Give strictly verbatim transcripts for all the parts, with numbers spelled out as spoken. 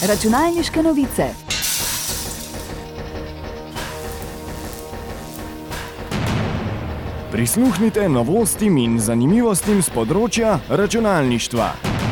Računalniške novice. Prisluhnite novostim in zanimivostim z področja računalništva.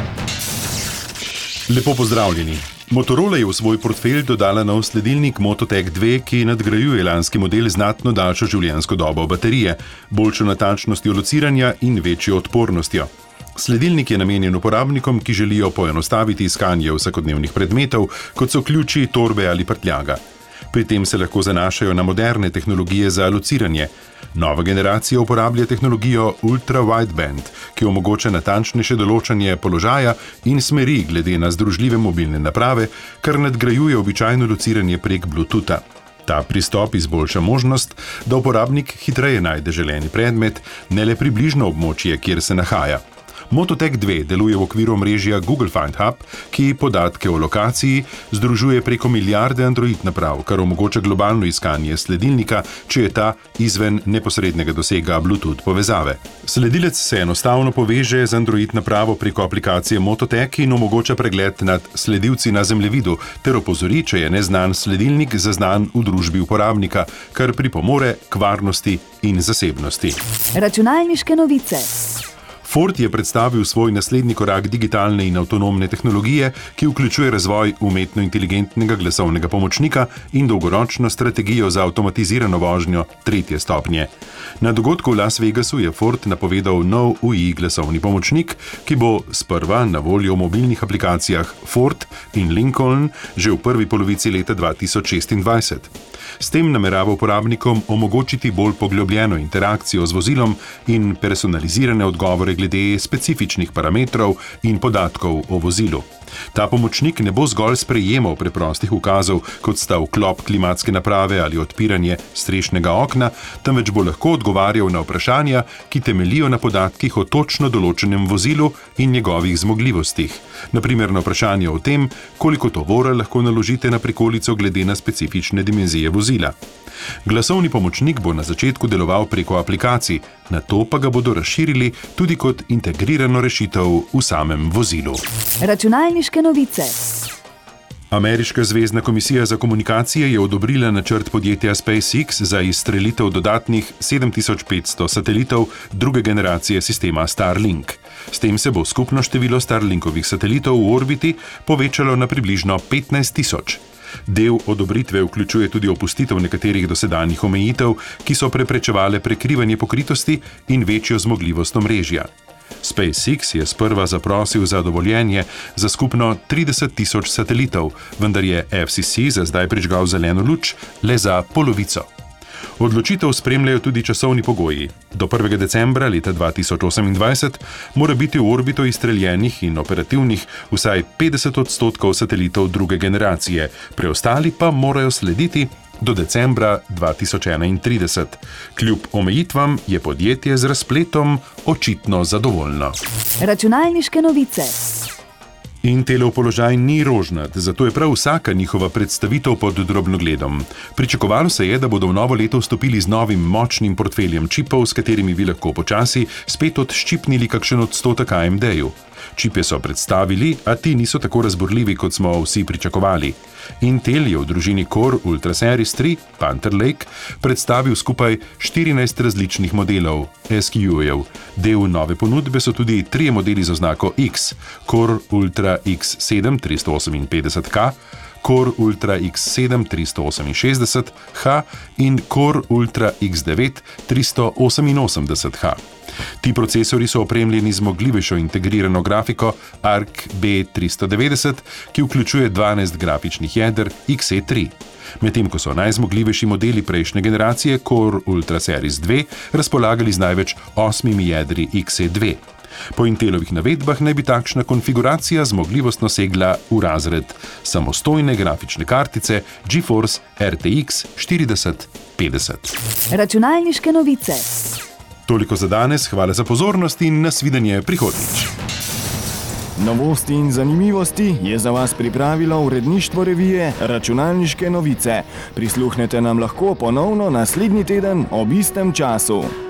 Lepo pozdravljeni. Motorola je v svoj portfelj dodala nov sledilnik Moto Tech dve, ki nadgrajuje lanski model z znatno daljšo življenjsko dobo baterije, boljšo natančnostjo lociranja in večjo odpornostjo. Sledilnik je namenjen uporabnikom, ki želijo poenostaviti iskanje vsakodnevnih predmetov, kot so ključi, torbe ali prtljaga. Pri tem se lahko zanašajo na moderne tehnologije za lociranje. Nova generacija uporablja tehnologijo Ultra Wideband, ki omogoča natančnejše določanje položaja in smeri glede na združljive mobilne naprave, kar nadgrajuje običajno lociranje prek Bluetootha. Ta pristop izboljša možnost, da uporabnik hitreje najde želeni predmet, ne le približno območje, kjer se nahaja. Moto Tech dve deluje v okviru omrežja Google Find Hub, ki podatke o lokaciji združuje preko milijarde Android naprav, kar omogoča globalno iskanje sledilnika, če je ta izven neposrednega dosega Bluetooth povezave. Sledilec se enostavno poveže z Android napravo preko aplikacije Moto Tech in omogoča pregled nad sledilci na zemljevidu ter opozori, če je neznan sledilnik zaznan v družbi uporabnika, kar pripomore k varnosti in zasebnosti. Računalniške novice. Ford je predstavil svoj naslednji korak digitalne in avtonomne tehnologije, ki vključuje razvoj umetno inteligentnega glasovnega pomočnika in dolgoročno strategijo za avtomatizirano vožnjo tretje stopnje. Na dogodku v Las Vegasu je Ford napovedal nov U I glasovni pomočnik, ki bo sprva na voljo v mobilnih aplikacijah Ford in Lincoln že v prvi polovici leta dva tisoč šestindvajset. S tem namerava uporabnikom omogočiti bolj poglobljeno interakcijo z vozilom in personalizirane odgovore glede specifičnih parametrov in podatkov o vozilu. Ta pomočnik ne bo zgolj sprejemal preprostih ukazov, kot sta vklop klimatske naprave ali odpiranje strešnega okna, temveč bo lahko odgovarjal na vprašanja, ki temeljijo na podatkih o točno določenem vozilu in njegovih zmogljivostih. Na primer na vprašanje o tem, koliko tovora lahko naložite na prikolico glede na specifične dimenzije vozila. Glasovni pomočnik bo na začetku deloval preko aplikacij, nato pa ga bodo razširili tudi kot integrirano rešitev v samem vozilu. Računalniške novice. Ameriška zvezna komisija za komunikacije je odobrila načrt podjetja SpaceX za izstrelitev dodatnih sedem tisoč petsto satelitov druge generacije sistema Starlink. S tem se bo skupno število Starlinkovih satelitov v orbiti povečalo na približno petnajst tisoč. Del odobritve vključuje tudi opustitev nekaterih dosedanjih omejitev, ki so preprečevale prekrivanje pokritosti in večjo zmogljivost omrežja. SpaceX je sprva zaprosil za dovoljenje za skupno trideset tisoč satelitov, vendar je F C C za zdaj prižgal zeleno luč le za polovico. Odločitev spremljajo tudi časovni pogoji. Do prvega decembra leta dva tisoč osemindvajset mora biti v orbito izstreljenih in operativnih vsaj petdeset odstotkov satelitov druge generacije, preostali pa morajo slediti do decembra dva tisoč enaintrideset. Kljub omejitvam je podjetje z razpletom očitno zadovoljno. Računalniške novice. Intelov položaj ni rožnat, zato je prav vsaka njihova predstavitev pod drobnogledom. Pričakovalo se je, da bodo v novo leto vstopili z novim močnim portfeljem čipov, s katerimi bi lahko počasi spet odščipnili kakšen odstotek A M D-ju. Čipe so predstavili, a ti niso tako razburljivi, kot smo vsi pričakovali. Intel je v družini Core Ultra Series tri, Panther Lake, predstavil skupaj štirinajst različnih modelov S K U-jev. Del nove ponudbe so tudi trije modeli z oznako X, Core Ultra X sedem tristo oseminpetdeset K, Core Ultra X sedem tristo oseminšestdeset H in Core Ultra X devet tristo oseminosemdeset H. Ti procesori so opremljeni z zmogljivejšo integrirano grafiko A R C B tristo devetdeset, ki vključuje dvanajst grafičnih jeder X E tri. Medtem ko so najzmogljivejši modeli prejšnje generacije Core Ultra Series dve razpolagali z največ osmimi jedri X E dve. Po Intelovih navedbah naj bi takšna konfiguracija zmogljivostno segla v razred samostojne grafične kartice GeForce R T X štirideset petdeset. Računalniške novice. Toliko za danes, hvala za pozornost in nasvidenje prihodnjič. Novosti in zanimivosti je za vas pripravilo uredništvo revije Računalniške novice. Prisluhnete nam lahko ponovno naslednji teden ob istem času.